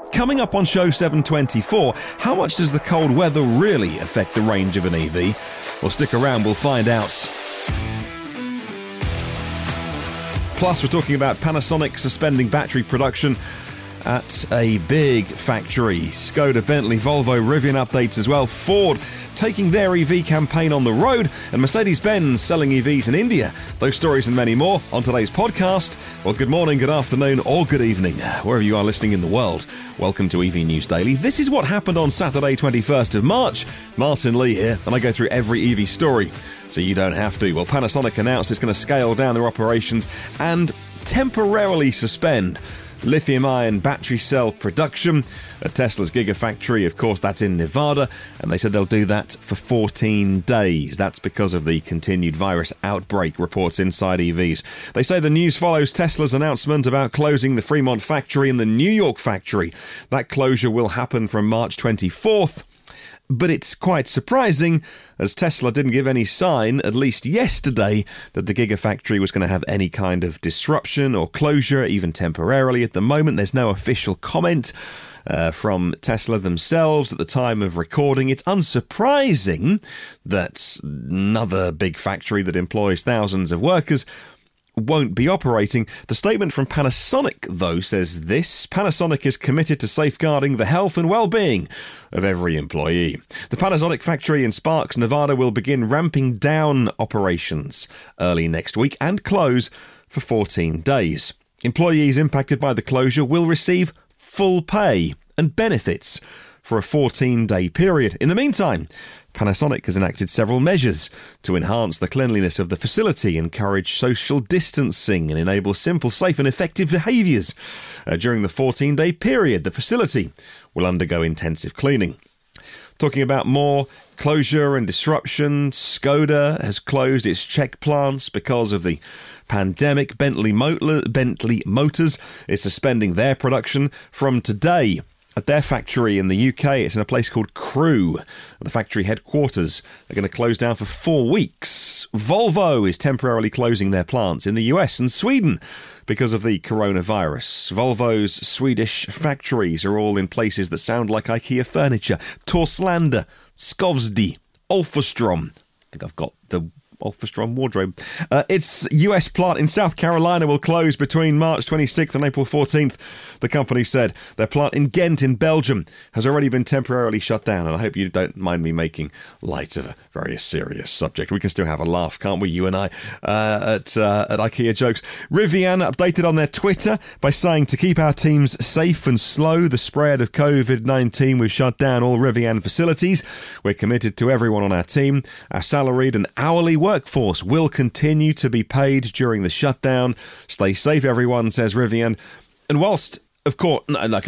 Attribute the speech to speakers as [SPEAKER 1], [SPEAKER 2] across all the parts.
[SPEAKER 1] Coming up on show 724, how much does the cold weather really affect the range of an EV? Well, stick around, we'll find out. Plus, we're talking about Panasonic suspending battery production at a big factory. Skoda, Bentley, Volvo, Rivian updates as well. Ford taking their EV campaign on the road, and Mercedes-Benz selling EVs in India. Those stories and many more on today's podcast. Well, good morning, good afternoon, or good evening, wherever you are listening in the world. Welcome to EV News Daily. This is what happened on Saturday, 21st of March. Martin Lee here, and I go through every EV story, so you don't have to. Well, Panasonic announced it's going to scale down their operations and temporarily suspend lithium-ion battery cell production at Tesla's Gigafactory. Of course, that's in Nevada, and they said they'll do that for 14 days. That's because of the continued virus outbreak, reports Inside EVs. They say the news follows Tesla's announcement about closing the Fremont factory and the New York factory. That closure will happen from March 24th. But it's quite surprising, as Tesla didn't give any sign, at least yesterday, that the Gigafactory was going to have any kind of disruption or closure, even temporarily. At the moment, there's no official comment from Tesla themselves at the time of recording. It's unsurprising that another big factory that employs thousands of workers won't be operating. The statement from Panasonic, though, says this: Panasonic is committed to safeguarding the health and well-being of every employee. The Panasonic factory in Sparks, Nevada will begin ramping down operations early next week and close for 14 days. Employees impacted by the closure will receive full pay and benefits for a 14-day period. In the meantime, Panasonic has enacted several measures to enhance the cleanliness of the facility, encourage social distancing, and enable simple, safe, and effective behaviours. During the 14-day period, the facility will undergo intensive cleaning. Talking about more closure and disruption, Skoda has closed its Czech plants because of the pandemic. Bentley Motors is suspending their production from today at their factory in the UK. It's in a place called Crewe. The factory headquarters are going to close down for 4 weeks. Volvo is temporarily closing their plants in the US and Sweden because of the coronavirus. Volvo's Swedish factories are all in places that sound like IKEA furniture. Torslanda, Skovsdi, Olfström. I think I've got the Olfström wardrobe. Its US plant in South Carolina will close between March 26th and April 14th. The company said their plant in Ghent in Belgium has already been temporarily shut down, and I hope you don't mind me making light of a very serious subject. We can still have a laugh, can't we, you and I, at IKEA jokes. Rivian updated on their Twitter by saying, to keep our teams safe and slow the spread of COVID-19, we've shut down all Rivian facilities. We're committed to everyone on our team. Our salaried and hourly workforce will continue to be paid during the shutdown. Stay safe, everyone, says Rivian. And whilst, of course,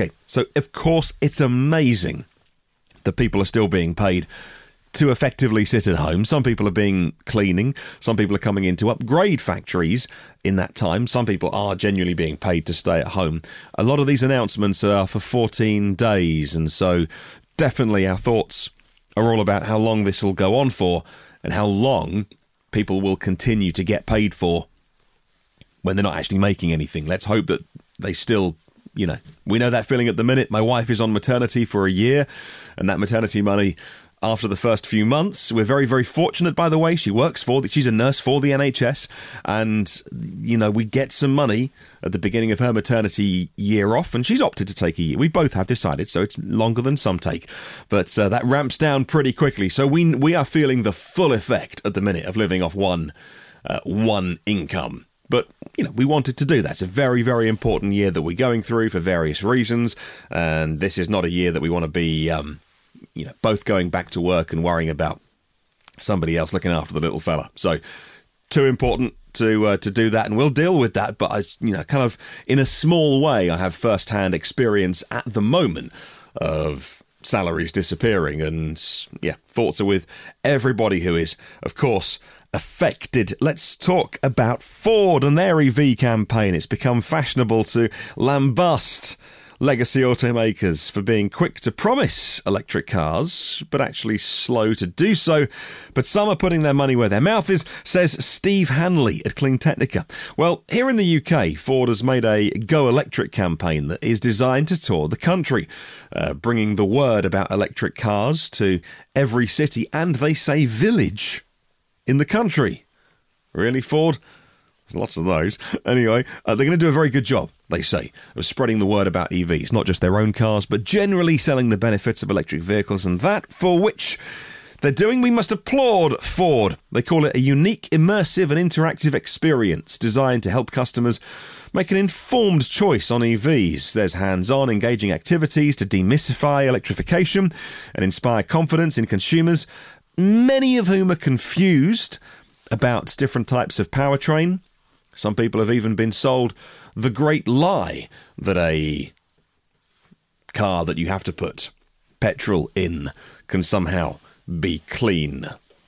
[SPEAKER 1] it's amazing that people are still being paid to effectively sit at home. Some people are cleaning. Some people are coming in to upgrade factories in that time. Some people are genuinely being paid to stay at home. A lot of these announcements are for 14 days. And so definitely our thoughts are all about how long this will go on for and how long people will continue to get paid for when they're not actually making anything. Let's hope that they still, we know that feeling at the minute. My wife is on maternity for a year, and that maternity money after the first few months, we're very, very fortunate, by the way. She's a nurse for the NHS, and, we get some money at the beginning of her maternity year off, and she's opted to take a year. We both have decided, so it's longer than some take. But that ramps down pretty quickly. So we are feeling the full effect at the minute of living off one income. But, we wanted to do that. It's a very, very important year that we're going through for various reasons. And this is not a year that we want to be, both going back to work and worrying about somebody else looking after the little fella. So, too important to do that, and we'll deal with that. But kind of in a small way, I have first-hand experience at the moment of salaries disappearing, and thoughts are with everybody who is, of course, affected. Let's talk about Ford and their EV campaign. It's become fashionable to lambast legacy automakers for being quick to promise electric cars, but actually slow to do so. But some are putting their money where their mouth is, says Steve Hanley at Clean Technica. Well, here in the UK, Ford has made a Go Electric campaign that is designed to tour the country, bringing the word about electric cars to every city and, they say, village in the country. Really, Ford? There's lots of those. Anyway, they're going to do a very good job, they say, of spreading the word about EVs, not just their own cars, but generally selling the benefits of electric vehicles, and that for which they're doing, we must applaud Ford. They call it a unique, immersive and interactive experience designed to help customers make an informed choice on EVs. There's hands-on, engaging activities to demystify electrification and inspire confidence in consumers, many of whom are confused about different types of powertrain. Some people have even been sold the great lie that a car that you have to put petrol in can somehow be clean.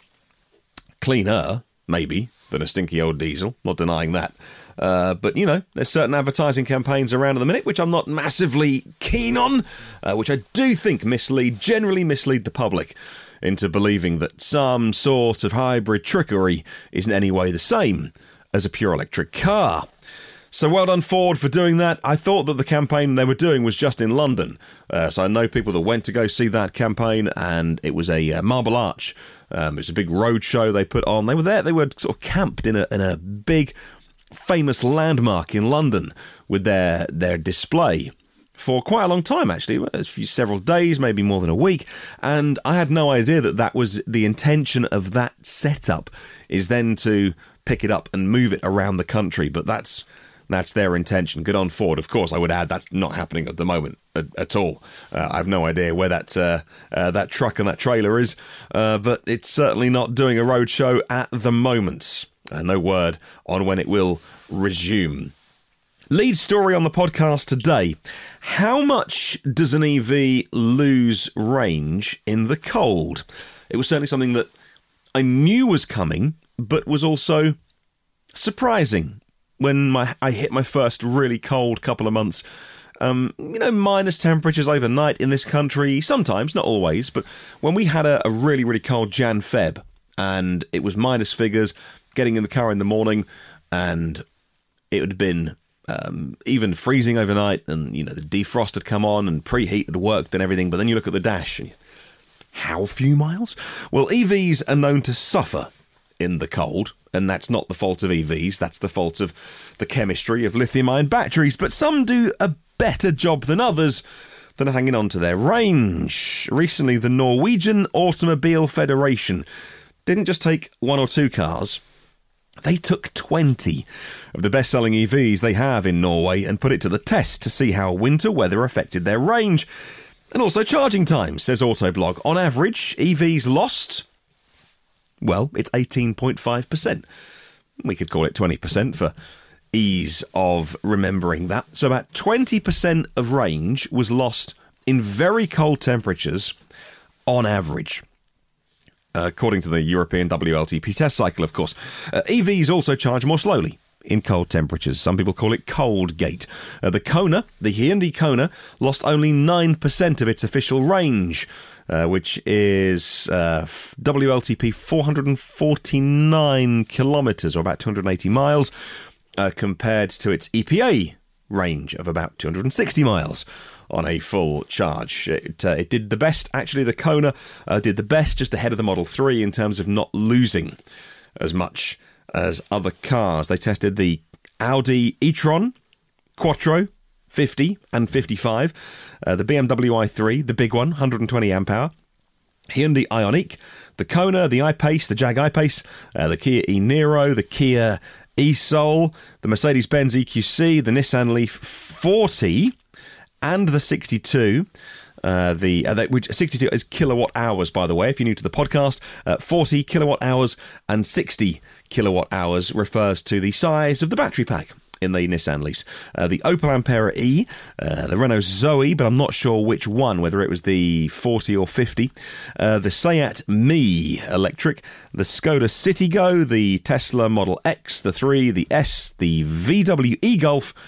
[SPEAKER 1] Cleaner, maybe, than a stinky old diesel. Not denying that. But, you know, there's certain advertising campaigns around at the minute which I'm not massively keen on, which I do think generally mislead the public into believing that some sort of hybrid trickery isn't any way the same as a pure electric car. So well done, Ford, for doing that. I thought that the campaign they were doing was just in London. So I know people that went to go see that campaign, and it was a Marble Arch. It was a big road show they put on. They were there. They were sort of camped in a big, famous landmark in London with their display for quite a long time, actually. Several days, maybe more than a week. And I had no idea that was the intention of that setup, is then to pick it up and move it around the country. But that's their intention. Good on Ford. Of course, I would add that's not happening at the moment at all. I have no idea where that truck and that trailer is, but it's certainly not doing a road show at the moment. No word on when it will resume. Lead story on the podcast today. How much does an EV lose range in the cold? It was certainly something that I knew was coming, but was also surprising when I hit my first really cold couple of months. Minus temperatures overnight in this country, sometimes, not always, but when we had a really, really cold Jan-Feb, and it was minus figures, getting in the car in the morning, and it had been even freezing overnight, and, the defrost had come on, and preheat had worked and everything, but then you look at the dash, and how few miles? Well, EVs are known to suffer in the cold, and that's not the fault of EVs, that's the fault of the chemistry of lithium-ion batteries, but some do a better job than others than hanging on to their range. Recently, the Norwegian Automobile Federation didn't just take one or two cars, they took 20 of the best-selling EVs they have in Norway and put it to the test to see how winter weather affected their range. And also charging time, says Autoblog. On average, EVs lost, well, it's 18.5%. We could call it 20% for ease of remembering that. So about 20% of range was lost in very cold temperatures on average, according to the European WLTP test cycle, of course. EVs also charge more slowly in cold temperatures. Some people call it cold gate. The Hyundai Kona, lost only 9% of its official range, which is WLTP 449 kilometres, or about 280 miles, compared to its EPA range of about 260 miles on a full charge. It did the best, actually. The Kona did the best, just ahead of the Model 3 in terms of not losing as much as other cars. They tested the Audi e-tron, Quattro, 50 and 55, the BMW i3, the big one, 120 amp hour, Hyundai Ioniq, the Kona, the I-Pace, the Jag I-Pace, the Kia e-Niro, the Kia e-Soul, the Mercedes-Benz EQC, the Nissan Leaf 40, and the 62. Which 62 is kilowatt hours, by the way, if you're new to the podcast. 40 kilowatt hours and 60 kilowatt hours refers to the size of the battery pack in the Nissan Leafs. The Opel Ampera E, the Renault Zoe, but I'm not sure which one, whether it was the 40 or 50, the Seat Me electric, the Skoda Citigo, the Tesla Model X, the 3, the S, the VW e-Golf,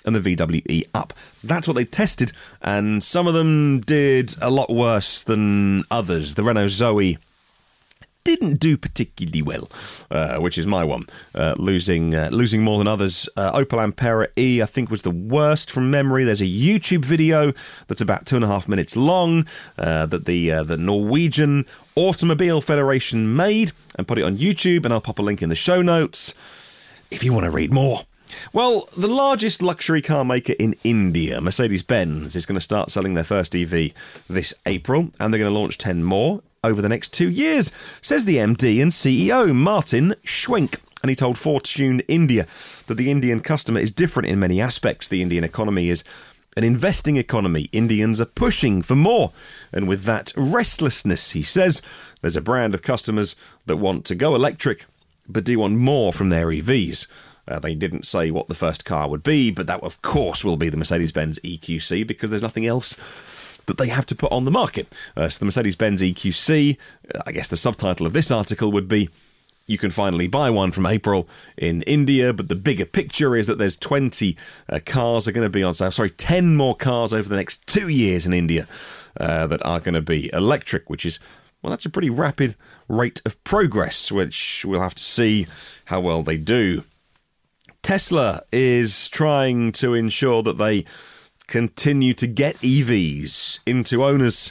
[SPEAKER 1] and the VWE Up. That's what they tested, and some of them did a lot worse than others. The Renault Zoe didn't do particularly well, which is my one, losing more than others. Opel Ampera E, I think, was the worst from memory. There's a YouTube video that's about 2.5 minutes long that the Norwegian Automobile Federation made and put it on YouTube, and I'll pop a link in the show notes if you want to read more. Well, the largest luxury car maker in India, Mercedes-Benz, is going to start selling their first EV this April, and they're going to launch 10 more over the next 2 years, says the MD and CEO, Martin Schwenk. And he told Fortune India that the Indian customer is different in many aspects. The Indian economy is an investing economy. Indians are pushing for more. And with that restlessness, he says, there's a brand of customers that want to go electric, but do want more from their EVs. They didn't say what the first car would be, but that, of course, will be the Mercedes-Benz EQC, because there's nothing else that they have to put on the market. So the Mercedes-Benz EQC, I guess the subtitle of this article would be, you can finally buy one from April in India, but the bigger picture is that there's 20 cars are going to be on sale. 10 more cars over the next 2 years in India that are going to be electric, which is, well, that's a pretty rapid rate of progress, which we'll have to see how well they do. Tesla is trying to ensure that they continue to get EVs into owners'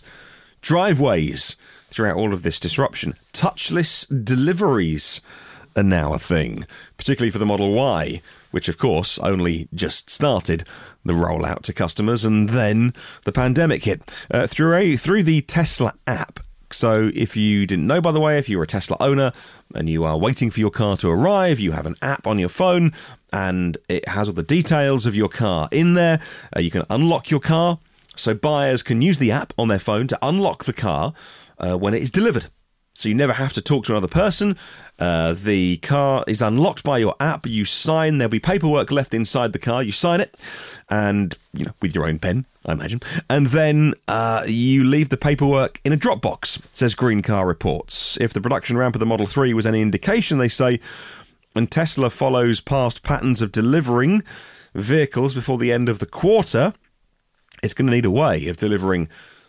[SPEAKER 1] driveways throughout all of this disruption. Touchless deliveries are now a thing, particularly for the Model Y, which of course only just started the rollout to customers, and then the pandemic hit through the Tesla app. So if you didn't know, by the way, if you're a Tesla owner and you are waiting for your car to arrive, you have an app on your phone and it has all the details of your car in there. You can unlock your car. So buyers can use the app on their phone to unlock the car when it is delivered. So you never have to talk to another person. The car is unlocked by your app. You sign. There'll be paperwork left inside the car. You sign it, and with your own pen, I imagine. And then you leave the paperwork in a Dropbox, says Green Car Reports. If the production ramp of the Model 3 was any indication, they say, and Tesla follows past patterns of delivering vehicles before the end of the quarter, it's going to need a way of delivering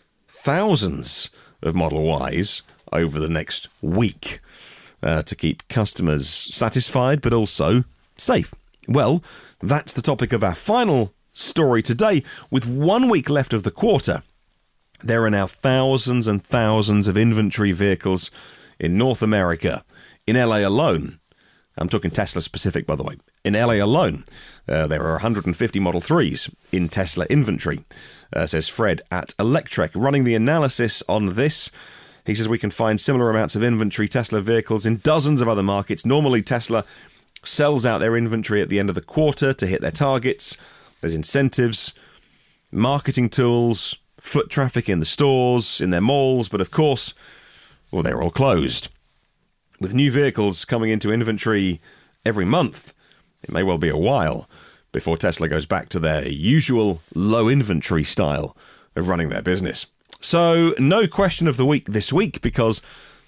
[SPEAKER 1] thousands of Model Ys over the next week to keep customers satisfied but also safe. Well, that's the topic of our final story today. With 1 week left of the quarter, there are now thousands and thousands of inventory vehicles in North America. In LA alone, I'm talking Tesla specific, by the way. In LA alone, there are 150 Model 3s in Tesla inventory, says Fred at Electrek. Running the analysis on this, he says we can find similar amounts of inventory Tesla vehicles in dozens of other markets. Normally, Tesla sells out their inventory at the end of the quarter to hit their targets. There's incentives, marketing tools, foot traffic in the stores, in their malls, but of course, well, they're all closed. With new vehicles coming into inventory every month, it may well be a while before Tesla goes back to their usual low inventory style of running their business. So, no question of the week this week because,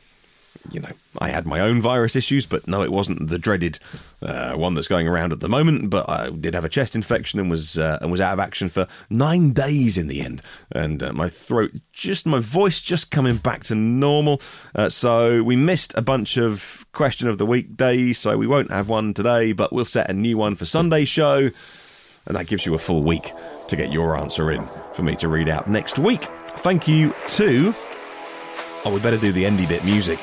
[SPEAKER 1] I had my own virus issues, but no, it wasn't the dreaded one that's going around at the moment. But I did have a chest infection and was out of action for 9 days in the end. And my voice just coming back to normal. So we missed a bunch of question of the week days, so we won't have one today, but we'll set a new one for Sunday's show. And that gives you a full week to get your answer in for me to read out next week. Thank you to... Oh, we better do the endy bit music.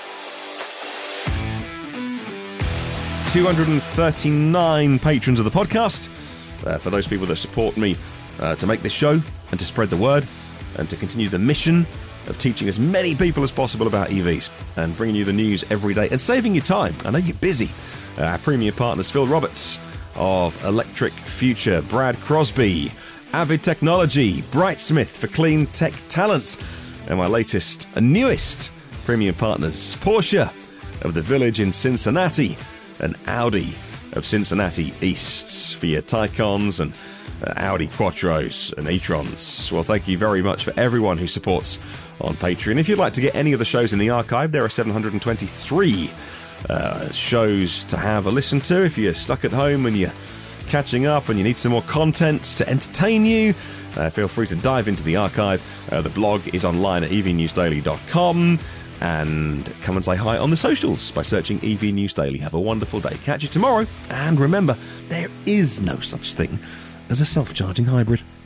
[SPEAKER 1] 239 patrons of the podcast. For those people that support me to make this show and to spread the word and to continue the mission of teaching as many people as possible about EVs and bringing you the news every day and saving you time. I know you're busy. Our premium partners, Phil Roberts of Electric Future, Brad Crosby, Avid Technology, Brightsmith for clean tech talent, and my latest and newest premium partners, Porsche of the Village in Cincinnati and Audi of Cincinnati East for your Taycans and Audi Quattros and e-trons. Well, thank you very much for everyone who supports on Patreon. If you'd like to get any of the shows in the archive, there are 723 shows to have a listen to. If you're stuck at home and you catching up and you need some more content to entertain you, feel free to dive into the archive. The blog is online at evnewsdaily.com. And come and say hi on the socials by searching EV News Daily. Have a wonderful day. Catch you tomorrow. And remember, there is no such thing as a self-charging hybrid.